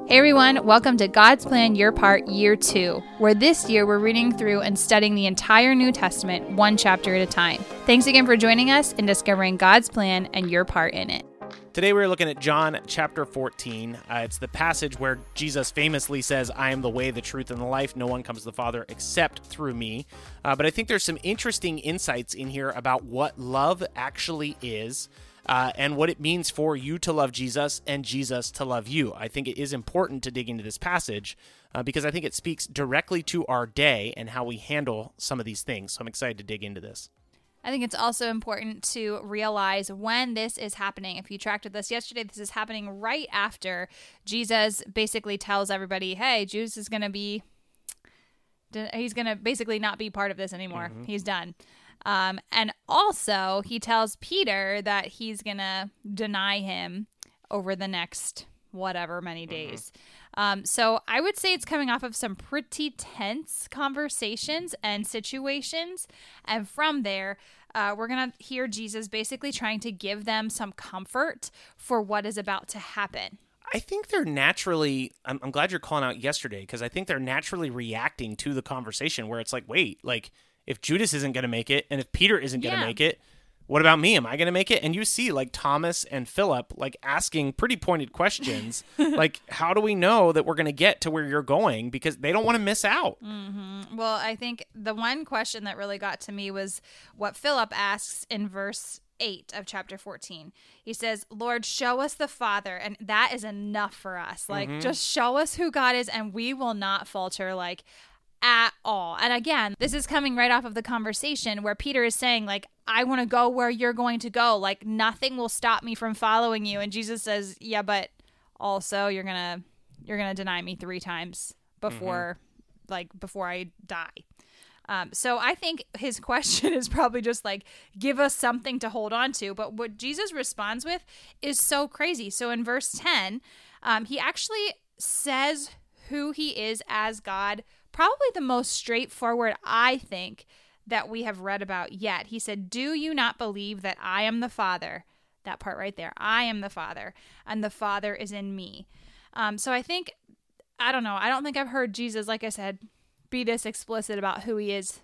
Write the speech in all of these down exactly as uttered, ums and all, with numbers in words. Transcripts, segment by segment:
Hey everyone, welcome to God's Plan Your Part Year two, where this year we're reading through and studying the entire New Testament one chapter at a time. Thanks again for joining us in discovering God's plan and your part in it. Today we're looking at John chapter fourteen. Uh, it's the passage where Jesus famously says, I am the way, the truth, and the life. No one comes to the Father except through me. Uh, but I think there's some interesting insights in here about what love actually is. Uh, and what it means for you to love Jesus and Jesus to love you. I think it is important to dig into this passage uh, because I think it speaks directly to our day and how we handle some of these things. So I'm excited to dig into this. I think it's also important to realize when this is happening. If you tracked with us yesterday, this is happening right after Jesus basically tells everybody, hey, Judas is going to be, he's going to basically not be part of this anymore. Mm-hmm. He's done. Um, and also, he tells Peter that he's going to deny him over the next whatever many days. Mm-hmm. Um, so I would say it's coming off of some pretty tense conversations and situations. And from there, uh, we're going to hear Jesus basically trying to give them some comfort for what is about to happen. I think they're naturally, I'm, I'm glad you're calling out yesterday, because I think they're naturally reacting to the conversation where it's like, wait, like, if Judas isn't going to make it, and if Peter isn't going to yeah. make it, what about me? Am I going to make it? And you see, like, Thomas and Philip, like, asking pretty pointed questions, like, how do we know that we're going to get to where you're going? Because they don't want to miss out. Mm-hmm. Well, I think the one question that really got to me was what Philip asks in verse eight of chapter fourteen. He says, Lord, show us the Father, and that is enough for us. Like, mm-hmm. just show us who God is, and we will not falter, like, at all. And again, this is coming right off of the conversation where Peter is saying, like, I want to go where you're going to go. Like, nothing will stop me from following you. And Jesus says, yeah, but also you're going to, you're going to deny me three times before, mm-hmm. like, before I die. Um, so I think his question is probably just like, give us something to hold on to. But what Jesus responds with is so crazy. So in verse ten, um, he actually says who he is as God. Probably the most straightforward, I think, that we have read about yet. He said, do you not believe that I am the Father? That part right there. I am the Father, and the Father is in me. Um, so I think, I don't know, I don't think I've heard Jesus, like I said, be this explicit about who he is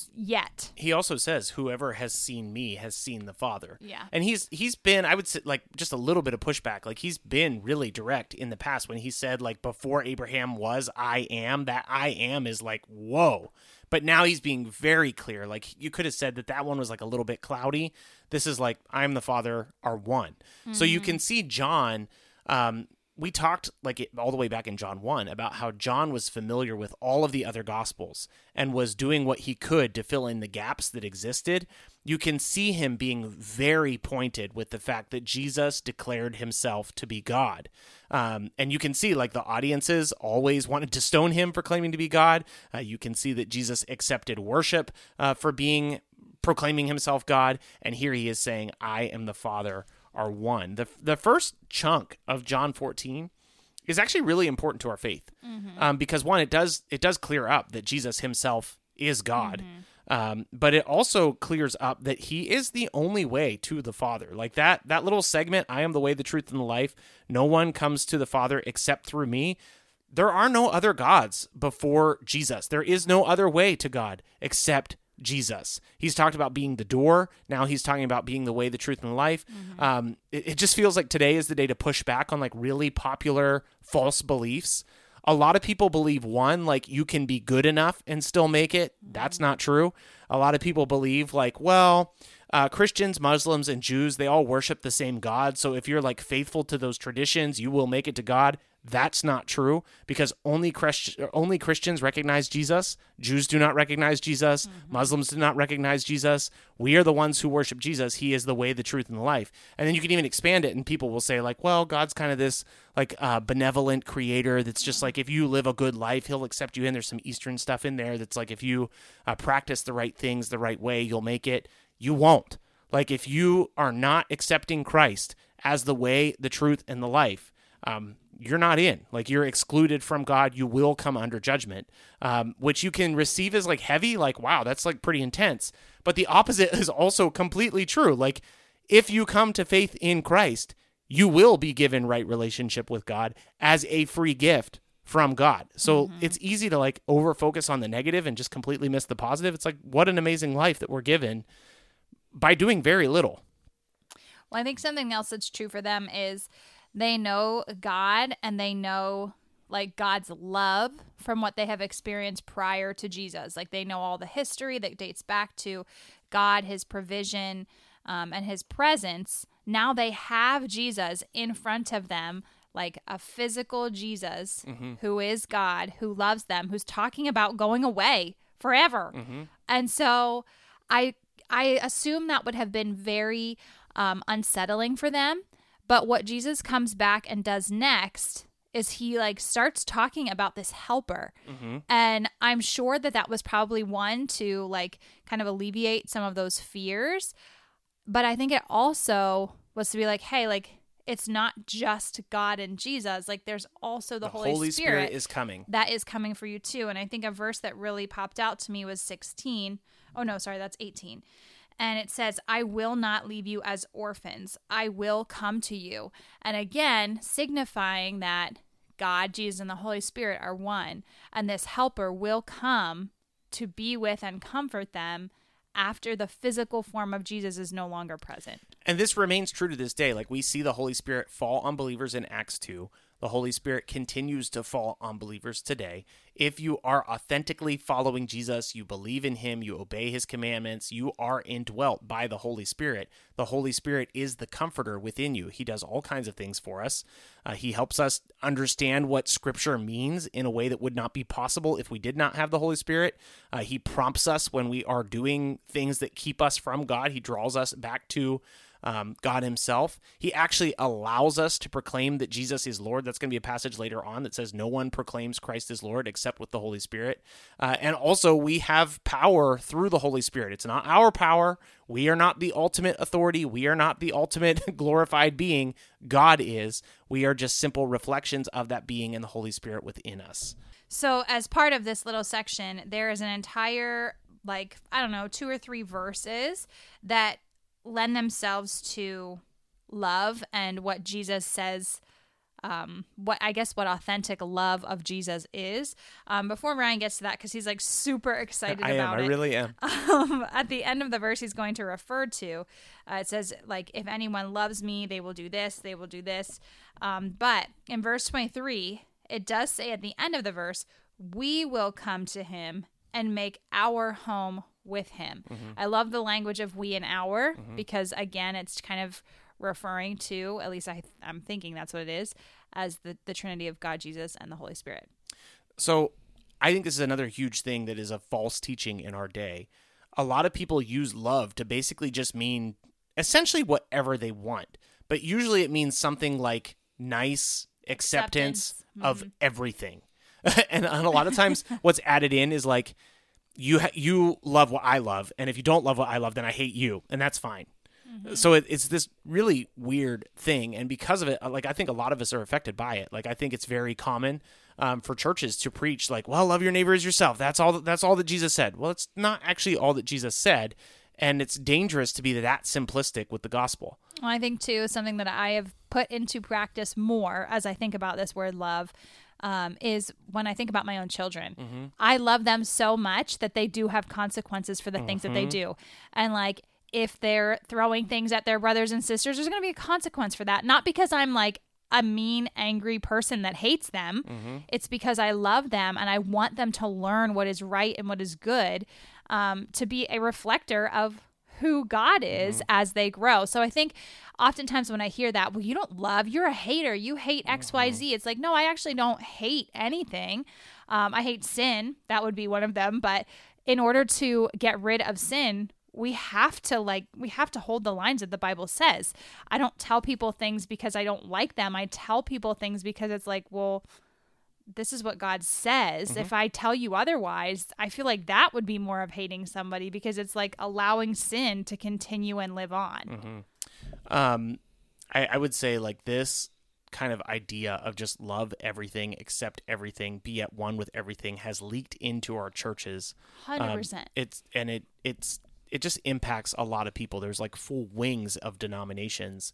yet. He also says, whoever has seen me has seen the Father. Yeah. And he's he's been, I would say, like, just a little bit of pushback. Like, he's been really direct in the past when he said, like, before Abraham was, I am. That I am is like, whoa. But now he's being very clear. Like, you could have said that that one was, like, a little bit cloudy. This is like, I am the Father are one. Mm-hmm. So you can see John, um, we talked like it, all the way back in John one about how John was familiar with all of the other gospels and was doing what he could to fill in the gaps that existed. You can see him being very pointed with the fact that Jesus declared himself to be God. Um, and you can see like the audiences always wanted to stone him for claiming to be God. Uh, you can see that Jesus accepted worship uh, for being proclaiming himself God. And here he is saying, I am the Father are one. The the first chunk of John fourteen is actually really important to our faith, mm-hmm. um, because one, it does it does clear up that Jesus himself is God, mm-hmm. um, but it also clears up that he is the only way to the Father. Like that that little segment, I am the way, the truth, and the life. No one comes to the Father except through me. There are no other gods before Jesus. There is no other way to God except Jesus. He's talked about being the door. Now he's talking about being the way, the truth, and the life. Mm-hmm. Um, it, it just feels like today is the day to push back on like really popular false beliefs. A lot of people believe one, like you can be good enough and still make it. Mm-hmm. That's not true. A lot of people believe like, well, uh, Christians, Muslims, and Jews, they all worship the same God. So if you're like faithful to those traditions, you will make it to God. That's not true because only Christ- only Christians recognize Jesus. Jews do not recognize Jesus. Mm-hmm. Muslims do not recognize Jesus. We are the ones who worship Jesus. He is the way, the truth, and the life. And then you can even expand it and people will say like, well, God's kind of this like uh, benevolent creator that's just like if you live a good life, he'll accept you in. There's some Eastern stuff in there that's like if you uh, practice the right things the right way, you'll make it. You won't. Like if you are not accepting Christ as the way, the truth, and the life, um, you're not in. Like you're excluded from God. You will come under judgment, um, which you can receive as like heavy, like, wow, that's like pretty intense. But the opposite is also completely true. Like if you come to faith in Christ, you will be given right relationship with God as a free gift from God. So mm-hmm. it's easy to like over focus on the negative and just completely miss the positive. It's like, what an amazing life that we're given by doing very little. Well, I think something else that's true for them is they know God and they know like God's love from what they have experienced prior to Jesus. Like they know all the history that dates back to God, his provision, um, and his presence. Now they have Jesus in front of them, like a physical Jesus mm-hmm. who is God, who loves them, who's talking about going away forever. Mm-hmm. And so I I assume that would have been very um, unsettling for them. But what Jesus comes back and does next is he like starts talking about this helper. Mm-hmm. And I'm sure that that was probably one to like kind of alleviate some of those fears. But I think it also was to be like, hey, like it's not just God and Jesus. Like there's also the, the Holy, Holy Spirit, Spirit is coming. That is coming for you too. And I think a verse that really popped out to me was sixteen. Oh no, sorry, that's eighteen. And it says, I will not leave you as orphans. I will come to you. And again, signifying that God, Jesus, and the Holy Spirit are one. And this helper will come to be with and comfort them after the physical form of Jesus is no longer present. And this remains true to this day. Like we see the Holy Spirit fall on believers in Acts two. The Holy Spirit continues to fall on believers today. If you are authentically following Jesus, you believe in him, you obey his commandments, you are indwelt by the Holy Spirit. The Holy Spirit is the comforter within you. He does all kinds of things for us. Uh, he helps us understand what Scripture means in a way that would not be possible if we did not have the Holy Spirit. Uh, he prompts us when we are doing things that keep us from God. He draws us back to Um, God himself. He actually allows us to proclaim that Jesus is Lord. That's going to be a passage later on that says no one proclaims Christ is Lord except with the Holy Spirit. Uh, and also we have power through the Holy Spirit. It's not our power. We are not the ultimate authority. We are not the ultimate glorified being. God is. We are just simple reflections of that being and the Holy Spirit within us. So as part of this little section, there is an entire, like, I don't know, two or three verses that lend themselves to love and what Jesus says, um, what I guess what authentic love of Jesus is. Um, before Ryan gets to that, because he's like super excited I about am, it. I really am. Um, at the end of the verse he's going to refer to, uh, it says, like, if anyone loves me, they will do this, they will do this. Um, but in verse twenty-three, it does say at the end of the verse, we will come to him and make our home with him. Mm-hmm. I love the language of we and our mm-hmm. because, again, it's kind of referring to, at least I, I'm thinking that's what it is, as the, the Trinity of God, Jesus, and the Holy Spirit. So I think this is another huge thing that is a false teaching in our day. A lot of people use love to basically just mean essentially whatever they want, but usually it means something like nice acceptance, acceptance. Mm-hmm. of everything. and, and a lot of times what's added in is like, You ha- you love what I love, and if you don't love what I love, then I hate you, and that's fine. Mm-hmm. So it, it's this really weird thing, and because of it, like I think a lot of us are affected by it. Like I think it's very common um, for churches to preach, like, "Well, love your neighbor as yourself." That's all. That, that's all that Jesus said. Well, it's not actually all that Jesus said, and it's dangerous to be that simplistic with the gospel. Well, I think too something that I have put into practice more as I think about this word love. Um, is when I think about my own children. Mm-hmm. I love them so much that they do have consequences for the mm-hmm. things that they do. And like, if they're throwing things at their brothers and sisters, there's going to be a consequence for that. Not because I'm like a mean, angry person that hates them. Mm-hmm. It's because I love them and I want them to learn what is right and what is good, um, to be a reflector of who God is mm-hmm. as they grow. So I think oftentimes when I hear that, well, you don't love, you're a hater, you hate X, mm-hmm. Y, Z. It's like, no, I actually don't hate anything. Um, I hate sin. That would be one of them. But in order to get rid of sin, we have to like, we have to hold the lines that the Bible says. I don't tell people things because I don't like them. I tell people things because it's like, well, this is what God says. Mm-hmm. If I tell you otherwise, I feel like that would be more of hating somebody because it's like allowing sin to continue and live on. Mm-hmm. Um, I, I would say like this kind of idea of just love everything, accept everything, be at one with everything has leaked into our churches. one hundred percent. Um, it's, and it, it's, it just impacts a lot of people. There's like full wings of denominations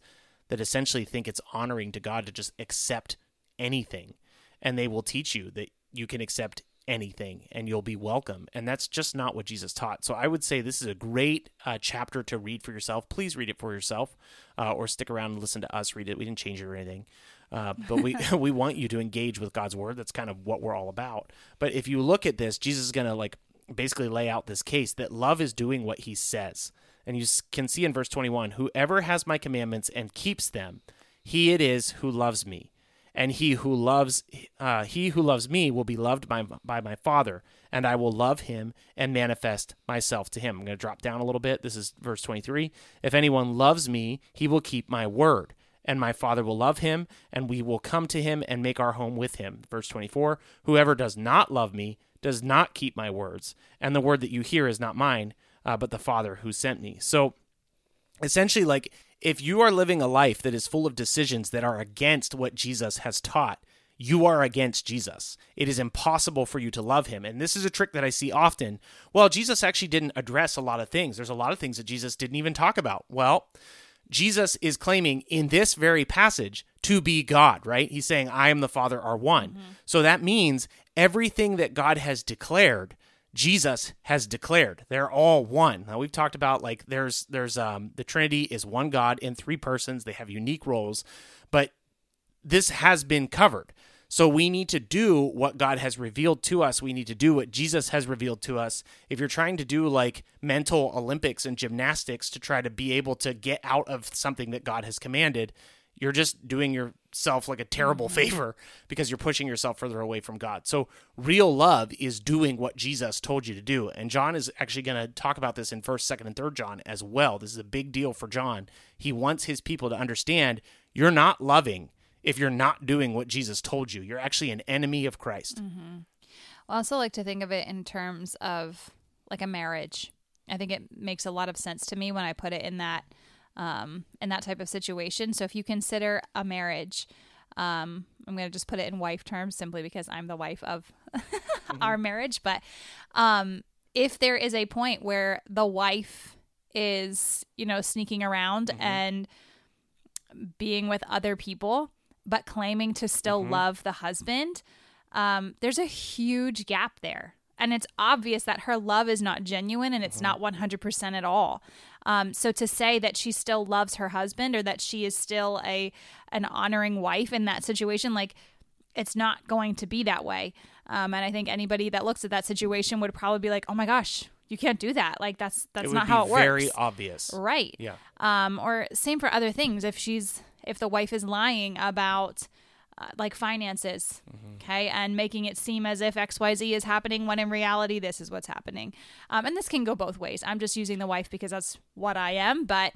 that essentially think it's honoring to God to just accept anything. And they will teach you that you can accept anything and you'll be welcome. And that's just not what Jesus taught. So I would say this is a great uh, chapter to read for yourself. Please read it for yourself, uh, or stick around and listen to us read it. We didn't change it or anything. Uh, but we we want you to engage with God's word. That's kind of what we're all about. But if you look at this, Jesus is going to like basically lay out this case that love is doing what he says. And you can see in verse twenty-one, whoever has my commandments and keeps them, he it is who loves me. And he who loves uh, he who loves me will be loved by, by my Father, and I will love him and manifest myself to him. I'm going to drop down a little bit. This is verse twenty-three. If anyone loves me, he will keep my word, and my Father will love him, and we will come to him and make our home with him. Verse twenty-four, whoever does not love me does not keep my words, and the word that you hear is not mine, uh, but the Father who sent me. So essentially, like, if you are living a life that is full of decisions that are against what Jesus has taught, you are against Jesus. It is impossible for you to love him. And this is a trick that I see often. Well, Jesus actually didn't address a lot of things. There's a lot of things that Jesus didn't even talk about. Well, Jesus is claiming in this very passage to be God, right? He's saying, I am the Father are one. Mm-hmm. So that means everything that God has declared, Jesus has declared. They're all one. Now we've talked about like there's there's um the Trinity is one God in three persons. They have unique roles, but this has been covered. So we need to do what God has revealed to us. We need to do what Jesus has revealed to us. If you're trying to do like mental Olympics and gymnastics to try to be able to get out of something that God has commanded, you're just doing yourself like a terrible favor because you're pushing yourself further away from God. So real love is doing what Jesus told you to do. And John is actually going to talk about this in first, second, and third John as well. This is a big deal for John. He wants his people to understand you're not loving if you're not doing what Jesus told you. You're actually an enemy of Christ. Mm-hmm. I also like to think of it in terms of like a marriage. I think it makes a lot of sense to me when I put it in that Um, in that type of situation. So if you consider a marriage, um, I'm going to just put it in wife terms simply because I'm the wife of mm-hmm. our marriage. But um, if there is a point where the wife is, you know, sneaking around mm-hmm. and being with other people, but claiming to still mm-hmm. love the husband, um, there's a huge gap there. And it's obvious that her love is not genuine and it's mm-hmm. not one hundred percent at all. Um, so to say that she still loves her husband or that she is still a an honoring wife in that situation, like it's not going to be that way. Um, and I think anybody that looks at that situation would probably be like, oh my gosh, you can't do that. Like that's that's it not how it works. Very obvious. Right. Yeah. Um, or same for other things. If she's if the wife is lying about Uh, like finances, mm-hmm. okay, and making it seem as if X Y Z is happening when in reality this is what's happening. Um, and this can go both ways. I'm just using the wife because that's what I am, but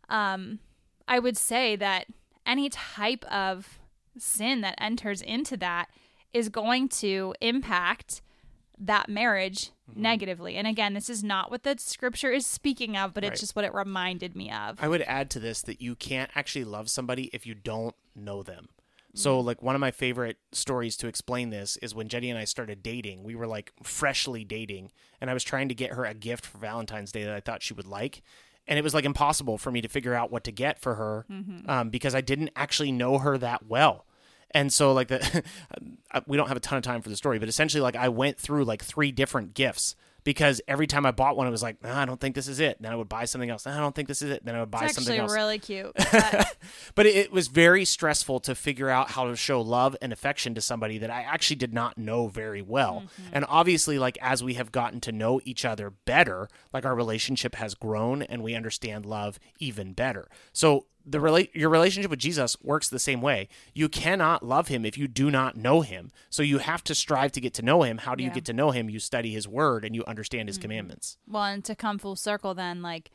um, I would say that any type of sin that enters into that is going to impact that marriage mm-hmm. negatively. And again, this is not what the scripture is speaking of, but right. it's just what it reminded me of. I would add to this that you can't actually love somebody if you don't know them. So like one of my favorite stories to explain this is when Jenny and I started dating. We were like freshly dating, and I was trying to get her a gift for Valentine's Day that I thought she would like. And it was like impossible for me to figure out what to get for her mm-hmm. um, because I didn't actually know her that well. And so like the we don't have a ton of time for the story, but essentially like I went through like three different gifts. Because every time I bought one, it was like, nah, I don't think this is it. Then I would buy something else. Nah, I don't think this is it. Then I would buy it's something else. It's actually really cute. But, but it, it was very stressful to figure out how to show love and affection to somebody that I actually did not know very well. Mm-hmm. And obviously, like as we have gotten to know each other better, like our relationship has grown and we understand love even better. So the rela- your relationship with Jesus works the same way. You cannot love him if you do not know him. So you have to strive to get to know him. How do you yeah. get to know him? You study his word and you understand his mm-hmm. commandments. Well, and to come full circle then, like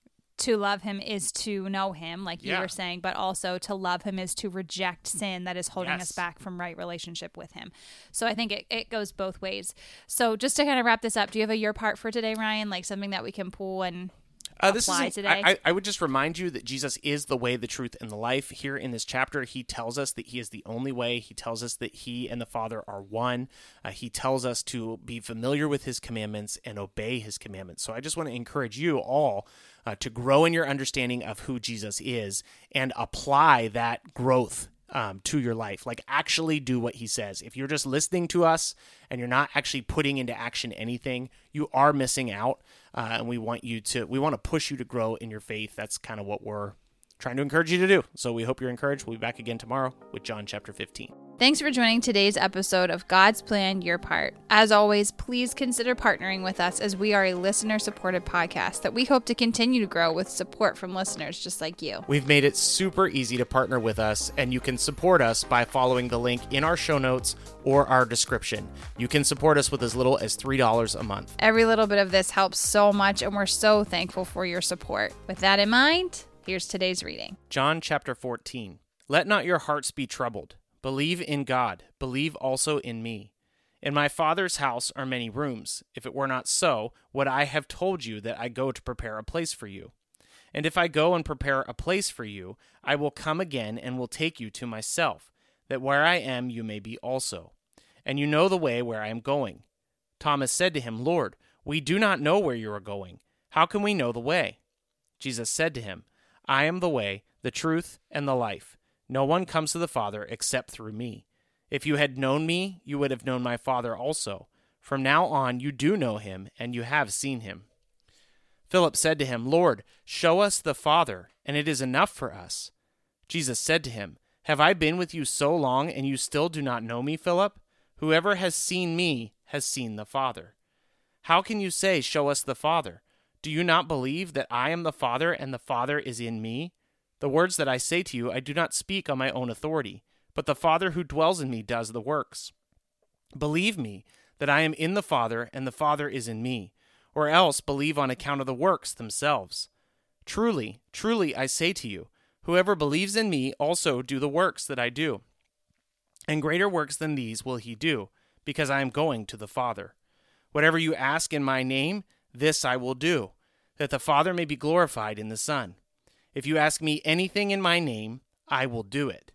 to love him is to know him, like you yeah. were saying, but also to love him is to reject sin that is holding yes. us back from right relationship with him. So I think it, it goes both ways. So just to kind of wrap this up, do you have a your part for today, Ryan? Like something that we can pull and... Uh, this apply is a, today? I, I would just remind you that Jesus is the way, the truth, and the life. Here in this chapter, he tells us that he is the only way. He tells us that he and the Father are one. Uh, he tells us to be familiar with his commandments and obey his commandments. So I just want to encourage you all uh, to grow in your understanding of who Jesus is and apply that growth Um, to your life. Like, actually do what he says. If you're just listening to us and you're not actually putting into action anything, you are missing out. Uh, and we want you to, we want to push you to grow in your faith. That's kind of what we're trying to encourage you to do. So we hope you're encouraged. We'll be back again tomorrow with John chapter fifteen. Thanks for joining today's episode of God's Plan, Your Part. As always, please consider partnering with us as we are a listener-supported podcast that we hope to continue to grow with support from listeners just like you. We've made it super easy to partner with us, and you can support us by following the link in our show notes or our description. You can support us with as little as three dollars a month. Every little bit of this helps so much, and we're so thankful for your support. With that in mind, here's today's reading. John chapter fourteen. Let not your hearts be troubled. Believe in God. Believe also in me. In my Father's house are many rooms. If it were not so, would I have told you that I go to prepare a place for you? And if I go and prepare a place for you, I will come again and will take you to myself, that where I am you may be also. And you know the way where I am going. Thomas said to him, Lord, we do not know where you are going. How can we know the way? Jesus said to him, I am the way, the truth, and the life. No one comes to the Father except through me. If you had known me, you would have known my Father also. From now on you do know him, and you have seen him. Philip said to him, Lord, show us the Father, and it is enough for us. Jesus said to him, Have I been with you so long, and you still do not know me, Philip? Whoever has seen me has seen the Father. How can you say, Show us the Father? Do you not believe that I am the Father, and the Father is in me? The words that I say to you I do not speak on my own authority, but the Father who dwells in me does the works. Believe me that I am in the Father, and the Father is in me, or else believe on account of the works themselves. Truly, truly I say to you, whoever believes in me also do the works that I do. And greater works than these will he do, because I am going to the Father. Whatever you ask in my name, this I will do, that the Father may be glorified in the Son. If you ask me anything in my name, I will do it.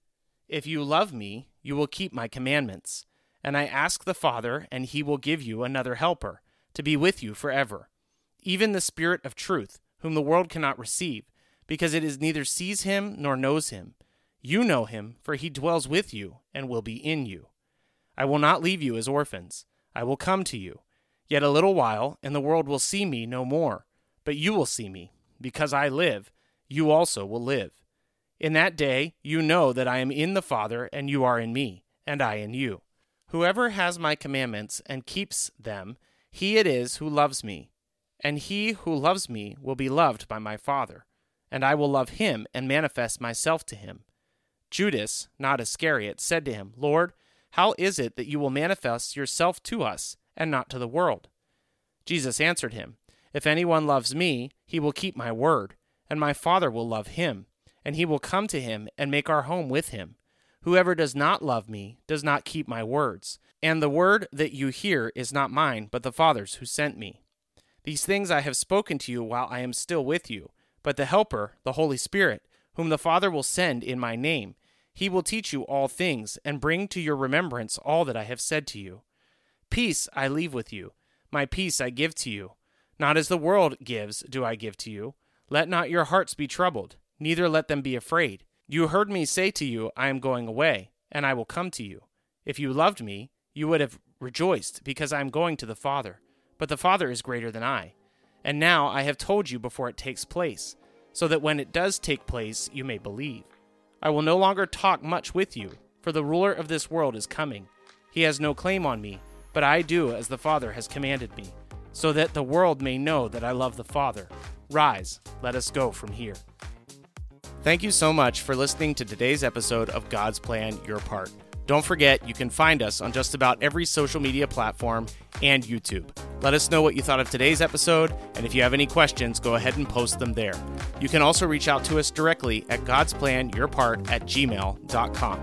If you love me, you will keep my commandments. And I ask the Father, and he will give you another helper, to be with you forever, even the Spirit of truth, whom the world cannot receive, because it is neither sees him nor knows him. You know him, for he dwells with you and will be in you. I will not leave you as orphans. I will come to you. Yet a little while, and the world will see me no more. But you will see me. Because I live, you also will live. In that day you know that I am in the Father, and you are in me, and I in you. Whoever has my commandments and keeps them, he it is who loves me. And he who loves me will be loved by my Father, and I will love him and manifest myself to him. Judas, not Iscariot, said to him, Lord, how is it that you will manifest yourself to us, and not to the world? Jesus answered him, If anyone loves me, he will keep my word, and my Father will love him, and he will come to him and make our home with him. Whoever does not love me does not keep my words, and the word that you hear is not mine, but the Father's who sent me. These things I have spoken to you while I am still with you, but the Helper, the Holy Spirit, whom the Father will send in my name, he will teach you all things, and bring to your remembrance all that I have said to you. Peace I leave with you, my peace I give to you. Not as the world gives do I give to you. Let not your hearts be troubled, neither let them be afraid. You heard me say to you, I am going away, and I will come to you. If you loved me, you would have rejoiced, because I am going to the Father. But the Father is greater than I. And now I have told you before it takes place, so that when it does take place, you may believe. I will no longer talk much with you, for the ruler of this world is coming. He has no claim on me, but I do as the Father has commanded me, so that the world may know that I love the Father. Rise, let us go from here. Thank you so much for listening to today's episode of God's Plan, Your Part. Don't forget, you can find us on just about every social media platform and YouTube. Let us know what you thought of today's episode, and if you have any questions, go ahead and post them there. You can also reach out to us directly at godsplanyourpart at gmail dot com.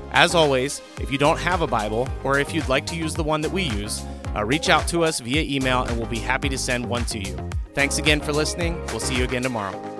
As always, if you don't have a Bible, or if you'd like to use the one that we use, uh, reach out to us via email and we'll be happy to send one to you. Thanks again for listening. We'll see you again tomorrow.